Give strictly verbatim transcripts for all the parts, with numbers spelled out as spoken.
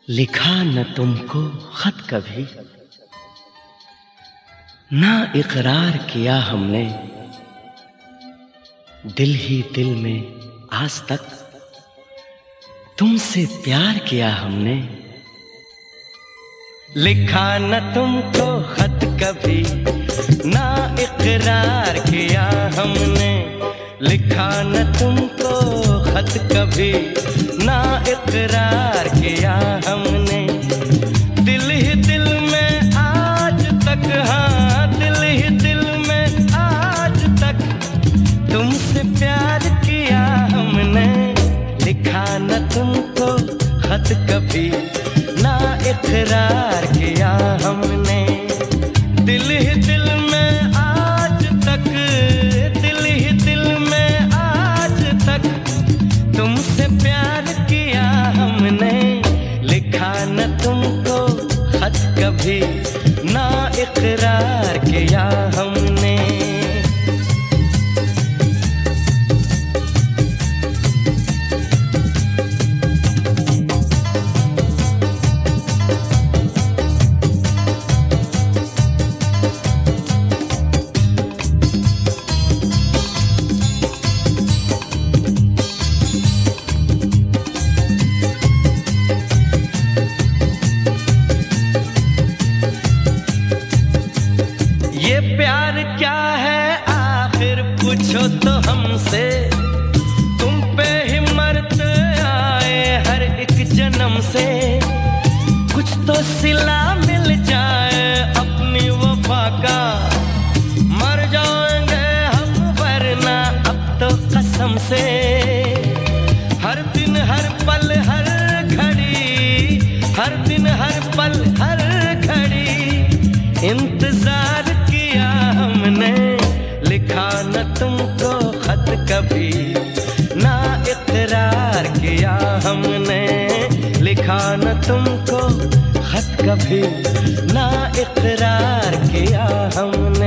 लिखा न तुमको खत कभी, ना इकरार किया हमने, दिल ही दिल में आज तक तुमसे प्यार किया हमने। लिखा न तुमको खत कभी, ना इकरार किया हमने। लिखा न तुमको खत कभी, ना इकरार किया हमने। दिल ही दिल में आज तक, हाँ दिल ही दिल में आज तक तुमसे प्यार किया हमने। लिखा न तुमको खत कभी, ना इकरार किया हमने। दिल ही दिल में आज तक, दिल ही दिल में आज तक तुमसे प्यार किया हमने। लिखा न तुमको खत कभी, ना इकरार किया हमने। ये प्यार क्या है आखिर पूछो तो हमसे। तुम पे ही मरते आए हर एक जन्म से। कुछ तो सिला मिल जाए अपनी वफा का, मर जाएंगे हम वरना अब तो कसम से। हर दिन हर पल हर घड़ी, हर दिन हर पल हर घड़ी इंतजार किया हमने। लिखा न तुमको खत कभी, ना इकरार किया हमने। लिखा न तुमको खत कभी, ना इकरार किया हमने।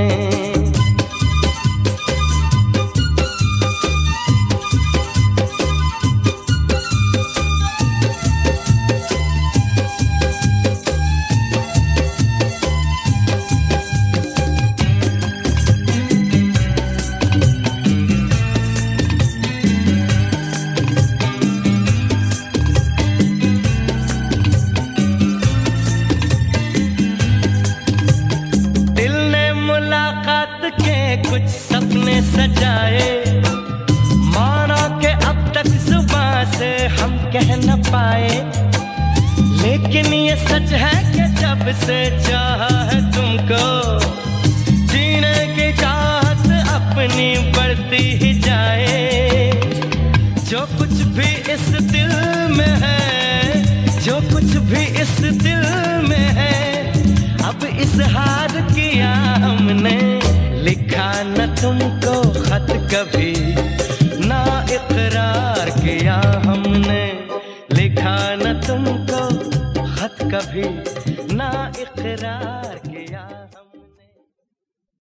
कुछ सपने सजाए, माना के अब तक जुबां से हम कह न पाए। लेकिन ये सच है कि जब से चाहा है तुमको, जीने की चाहत अपनी बढ़ती ही जाए। जो कुछ भी इस दिल में है, जो कुछ भी इस दिल में है, अब इजहार किया हमने। लिखा न तुमको खत कभी, ना इकरार किया हमने।